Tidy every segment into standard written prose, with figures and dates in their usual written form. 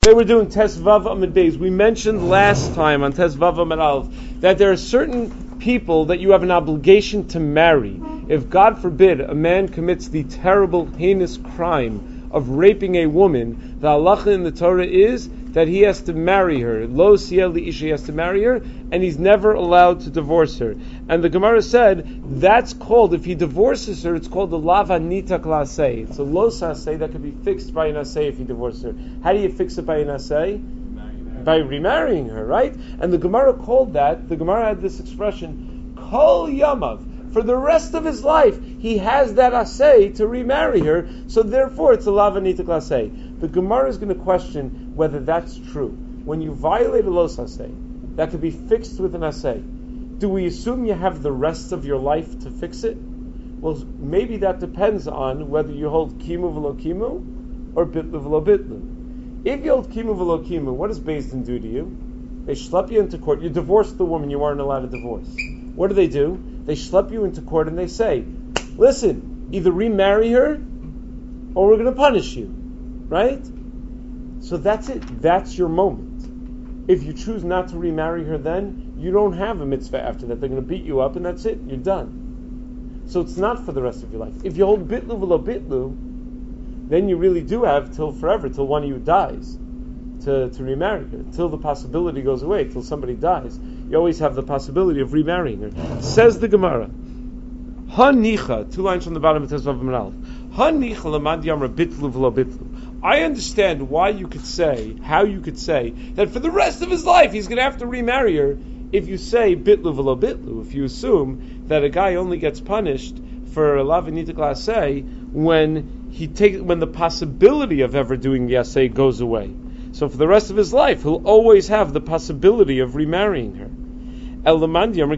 They were doing Tes Vav Amud Beis. We mentioned last time on Tes Vav Amud Aleph that there are certain people that you have an obligation to marry. If, God forbid, a man commits the terrible, heinous crime of raping a woman, the halacha in the Torah is that he has to marry her. Lo siel li isha, he has to marry her, and he's never allowed to divorce her. And the Gemara said, that's called, if he divorces her, it's called the lava nita klasei. It's a lo sasei that could be fixed by an asei if he divorces her. How do you fix it by an asei? By remarrying her, right? And the Gemara called that, the Gemara had this expression, kol yamav. For the rest of his life, he has that asay to remarry her, so therefore it's a lavanita asay. The Gemara is going to question whether that's true. When you violate a los asay, that could be fixed with an asay. Do we assume you have the rest of your life to fix it? Well, maybe that depends on whether you hold kimu v'lo kimu or bitlu v'lo bitlu. If you hold kimu v'lo kimu, what does Beis Din do to you? They schlep you into court. You divorced the woman you aren't allowed to divorce. What do? They schlep you into court and they say, listen, either remarry her or we're going to punish you. Right? So that's it. That's your moment. If you choose not to remarry her then, you don't have a mitzvah after that. They're going to beat you up and that's it. You're done. So it's not for the rest of your life. If you hold bitlu v'lo bitlu, then you really do have till forever, till one of you dies, to remarry her, till the possibility goes away, till somebody dies. You always have the possibility of remarrying her. Says the Gemara, Hanicha, 2 lines from the bottom of Tesvav Aleph. Hanicha lamad yamra bitlu v'lo bitlu. I understand why you could say, how you could say, that for the rest of his life he's going to have to remarry her if you say bitlu v'lo bitlu. If you assume that a guy only gets punished for a lavanita klasei when the possibility of ever doing the asay goes away. So for the rest of his life, he'll always have the possibility of remarrying her. But if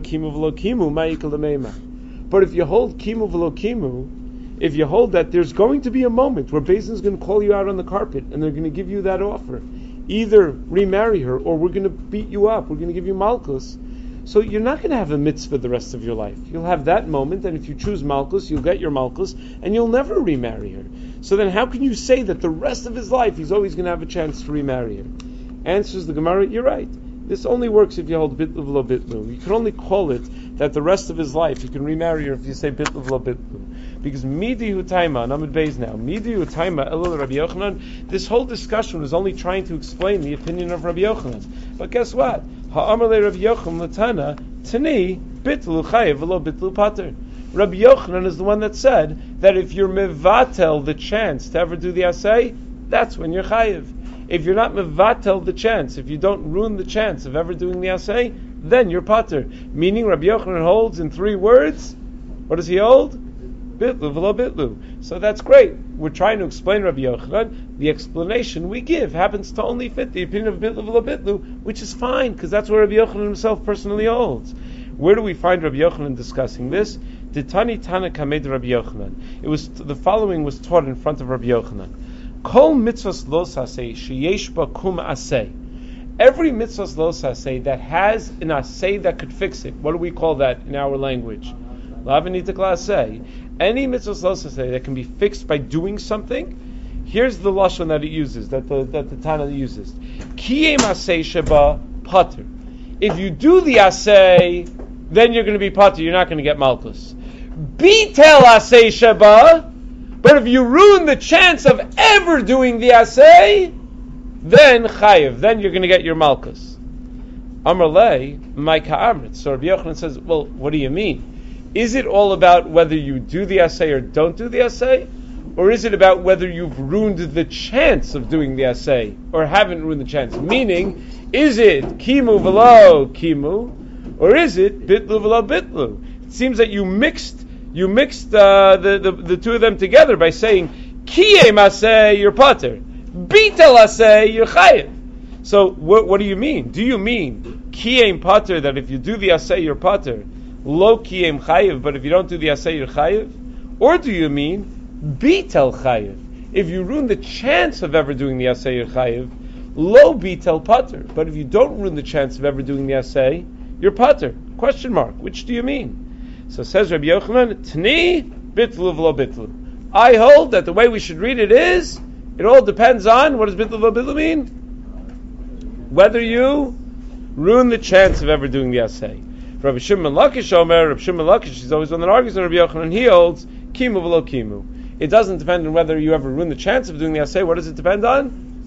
you hold kimu v'lo kimu, if you hold that there's going to be a moment where Beis Din is going to call you out on the carpet and they're going to give you that offer, either remarry her or we're going to beat you up, we're going to give you malchus. So you're not going to have a mitzvah the rest of your life. You'll have that moment, and if you choose malchus, you'll get your malchus, and you'll never remarry her. So then how can you say that the rest of his life he's always going to have a chance to remarry her? Answers the Gemara, you're right. This only works if you hold bitlu v'lo bitlu. You can only call it that the rest of his life he can remarry her if you say bitlu v'lo bitlu. Because midi hu taima, and I'm at Beis now, midi hu taima elul Rabbi Yochanan, this whole discussion was only trying to explain the opinion of Rabbi Yochanan. But guess what? Ha'amar le Rabbi Yochanan l'tana, tani bitlu chayev v'lo bitlu pater. Rabbi Yochanan is the one that said that if you're mevatel the chance to ever do the asay, that's when you're chayev. If you're not mevatel the chance, if you don't ruin the chance of ever doing the asay, then you're pater. Meaning Rabbi Yochanan holds in 3 words. What does he hold? Bitlu v'lo bitlu. So that's great. We're trying to explain Rabbi Yochanan. The explanation we give happens to only fit the opinion of bitlu v'lo bitlu, which is fine, because that's where Rabbi Yochanan himself personally holds. Where do we find Rabbi Yochanan discussing this? Ditani Tana Kamed Rabbi Yochanan. The following was taught in front of Rabbi Yochanan. Kol mitzvahs lo saseh sheyesh ba kum aseh. Every mitzvahs lo saseh that has an aseh that could fix it. What do we call that in our language? Lavanita klaseh. Any mitzvahs lo saseh that can be fixed by doing something. Here's the lashon that it uses, that the Tana uses. Kiyem aseh sheba pater. If you do the aseh, then you're going to be pater. You're not going to get malchus. Bitel aseh sheba. But if you ruin the chance of ever doing the asay, then chayiv, then you're going to get your malchus. Amar lei, my ka'amrit. So Rabbi Yochanan says, well, what do you mean? Is it all about whether you do the asay or don't do the asay? Or is it about whether you've ruined the chance of doing the asay or haven't ruined the chance? Meaning, is it kimu v'lo kimu, or is it bitlu v'lo bitlu? It seems that you mixed the 2 of them together by saying kiyem aseh you're pater, bitel aseh you're chayev. So what do you mean? Do you mean kiyem pater, that if you do the aseh you're pater, lo kiyem chayev, but if you don't do the aseh you're chayev? Or do you mean bitel chayev, if you ruin the chance of ever doing the aseh you're chayev, lo bitel pater, but if you don't ruin the chance of ever doing the aseh you're pater? Question mark. Which do you mean? So says Rabbi Yochanan, Tni bitlu v'lo bitlu. I hold that the way we should read it is, it all depends on, what does bitlu v'lo bitlu mean? whether you ruin the chance of ever doing the asay. Rabbi Shimon Lakish Omer, Rabbi Shimon Lakish is always one that argues on Rabbi Yochanan, and he holds kimu v'lo kimu. It doesn't depend on whether you ever ruin the chance of doing the asay. What does it depend on?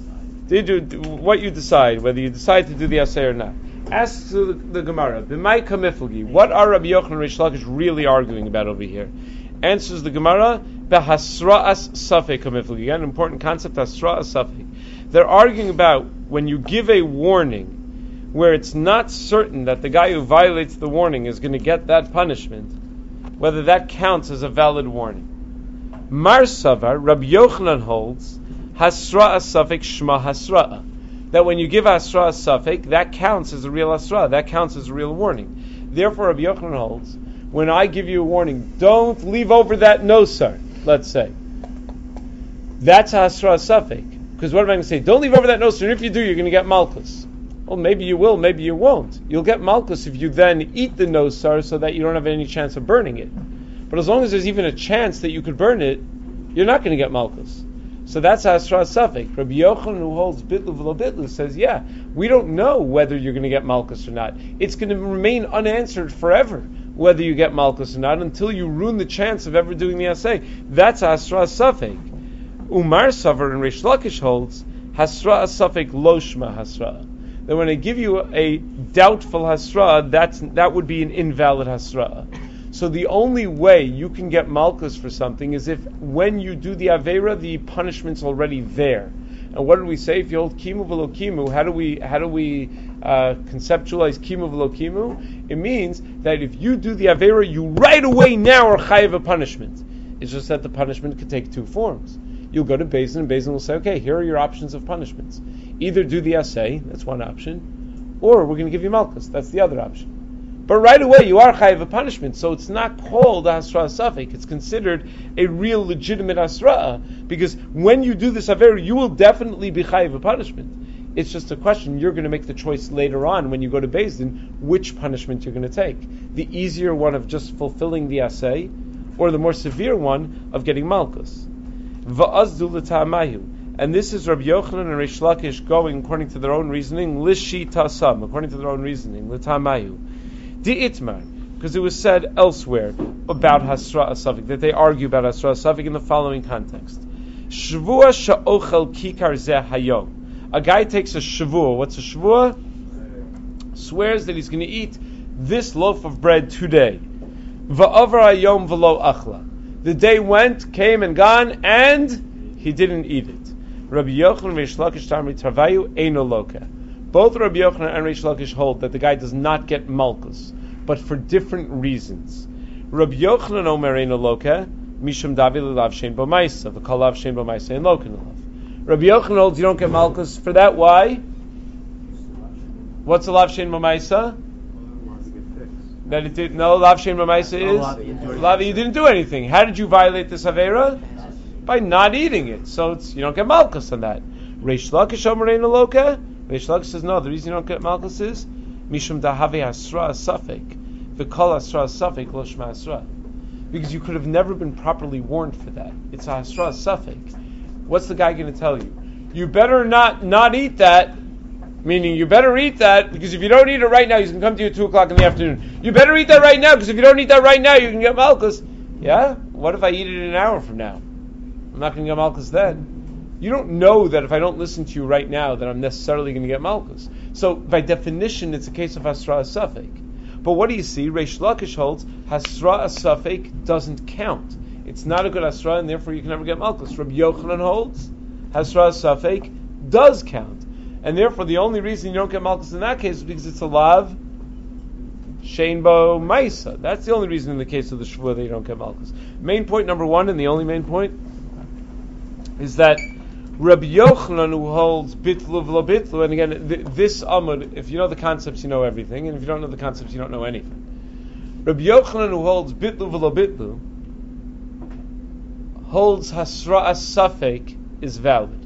What you decide, whether you decide to do the asay or not. Ask the Gemara, B'mai kamiflgi, what are Rabbi Yochanan and Reish Lakish really arguing about over here? Answers the Gemara, B'hasra'as safek kamiflgi. Again, an important concept, hasra'as safek. They're arguing about when you give a warning where it's not certain that the guy who violates the warning is going to get that punishment, whether that counts as a valid warning. Mar Savar, Rabbi Yochanan holds, Hasra'as safek shma hasra'a. That when you give Hasra'as safek, that counts as a real Hasra, that counts as a real warning. Therefore, Rabbi Yochanan holds, when I give you a warning, don't leave over that nosar, let's say. That's a Hasra'as safek. Because what am I going to say? Don't leave over that nosar, and if you do, you're going to get malchus. Well, maybe you will, maybe you won't. You'll get malchus if you then eat the nosar so that you don't have any chance of burning it. But as long as there's even a chance that you could burn it, you're not going to get malchus. So that's Hasra'as safek. Rabbi Yochanan, who holds bitlu v'lo bitlu, says, yeah, we don't know whether you're going to get malchus or not. It's going to remain unanswered forever whether you get malchus or not until you ruin the chance of ever doing the asay. That's Hasra'as safek. Umar Savar and Reish Lakish holds Hasra'as safek lo shma hasra. That when I give you a doubtful hasra, that would be an invalid hasra. So the only way you can get malchus for something is if when you do the avera, the punishment's already there. And what did we say? If you hold kimu v'lo kimu, how do we conceptualize kimu v'lo kimu? It means that if you do the avera, you right away now are chayiv a punishment. It's just that the punishment could take two forms. You'll go to Beis Din, and Beis Din will say, okay, here are your options of punishments. Either do the asay, that's one option, or we're going to give you malchus, that's the other option. But right away, you are chayiv a punishment, so it's not called a hasra'as safek. It's considered a real legitimate hasra'ah, because when you do this avera, you will definitely be chayiv a punishment. It's just a question, you're going to make the choice later on when you go to Beis Din, which punishment you're going to take. The easier one of just fulfilling the asay, or the more severe one of getting malchus. Va'azdu l'ta'amayu. And this is Rabbi Yochanan and Reish Lakish going according to their own reasoning, lishi tasam, according to their own reasoning, l'ta'amayu. Di'itmar, because it was said elsewhere about Hasra'as safek, that they argue about Hasra'as safek in the following context. Shavua sha'ochel kikar zeh hayom. A guy takes a shavua. What's a shavua? Swears that he's going to eat this loaf of bread today. Va'avar hayom v'lo achla. The day went, came and gone, and he didn't eat it. Rabbi Yochanan and Reish Lakish Tamri Tarvayu Eino Loka. Both Rabbi Yochanan and Reish Lakish hold that the guy does not get malchus, but for different reasons. Rabbi Yochanan Omer Eino Loka, Mishum Davi L'Lav Shein B'Maisa, V'Kol Lav Shein B'Maisa and Loka L'Lav. Rabbi Yochanan holds you don't get malchus for that. Why? What's a Lav Shein B'Maisa? That it did no Lav Shein B'Maisa is Lav, you didn't do anything. How did you violate this avera? By not eating it. So you don't get malchus on that. Reish Lakish Omer Eino Loka. Reish Lakish says no. The reason you don't get malchus is Mishum Dahave Hasra'as safek. V'Kol Hasra'as safek lo shma hasra. Because you could have never been properly warned for that. It's a Hasra'as safek. What's the guy going to tell you? You better not eat that. Meaning, you better eat that, because if you don't eat it right now, he's going to come to you at 2 o'clock in the afternoon. You better eat that right now, because if you don't eat that right now, you can get malchus. Yeah? What if I eat it an hour from now? I'm not going to get malchus then. You don't know that if I don't listen to you right now, that I'm necessarily going to get malchus. So, by definition, it's a case of Hasra'as safek. But what do you see? Reish Lakish holds, Hasra'as safek doesn't count. It's not a good Hasra, and therefore you can never get malchus. Rabbi Yochanan holds, Hasra'as safek does count. And therefore, the only reason you don't get malchus in that case is because it's a lav shein bo maisa. That's the only reason in the case of the shvua that you don't get malchus. Main point number one, and the only main point, is that Rabbi Yochanan, who holds bitlu v'lo bitlu, and again, this amud, if you know the concepts, you know everything, and if you don't know the concepts, you don't know anything. Rabbi Yochanan, who holds bitlu v'lo bitlu, holds hasra'as safek is valid.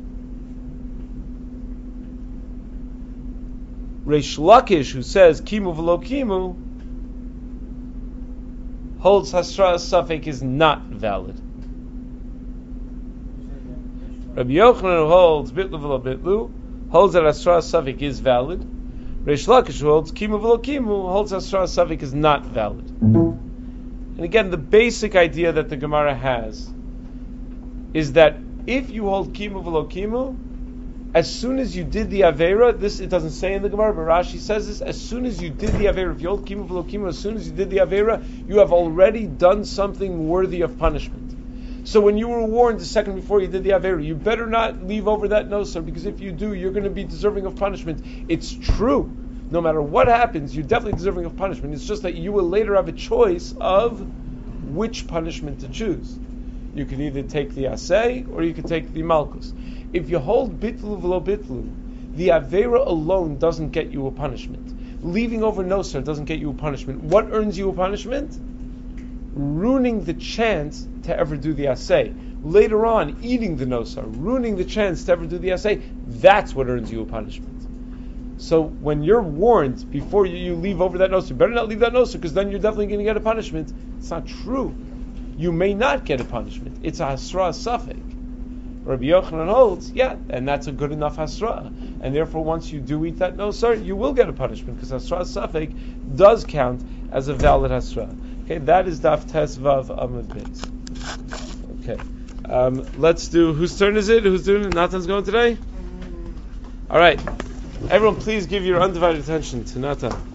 Reish Lakish, who says kimu v'lo kimu, holds hasra'as safek is not valid. Rabbi Yochanan, who holds bitlu v'lo bitlu, holds that Asra Safik is valid. Reish Lakish, who holds Kimu V'lo Kimu, holds Asra Safik is not valid. And again, the basic idea that the Gemara has is that if you hold Kimu V'lo Kimu, as soon as you did the Aveira, it doesn't say in the Gemara, but Rashi says this, as soon as you did the Aveira, if you hold Kimu V'lo Kimu, as soon as you did the Aveira, you have already done something worthy of punishment. So when you were warned the second before you did the Aveira, you better not leave over that nosar, because if you do, you're going to be deserving of punishment. It's true. No matter what happens, you're definitely deserving of punishment. It's just that you will later have a choice of which punishment to choose. You can either take the Aseh, or you can take the Malkus. If you hold bitlu v'lo bitlu, the Aveira alone doesn't get you a punishment. Leaving over nosar doesn't get you a punishment. What earns you a punishment? Ruining the chance to ever do the Aseh. Later on, eating the nosar, ruining the chance to ever do the Aseh, that's what earns you a punishment. So when you're warned before you leave over that nosar, you better not leave that nosar, because then you're definitely going to get a punishment. It's not true. You may not get a punishment. It's a hasra safek. Rabbi Yochanan holds, and that's a good enough hasra. And therefore, once you do eat that nosar, you will get a punishment, because hasra safek does count as a valid hasra. Okay, that is Daf Tes Vav Amud Beis. Okay, let's do, whose turn is it? Who's doing it? Natan's going today? All right. Everyone, please give your undivided attention to Natan.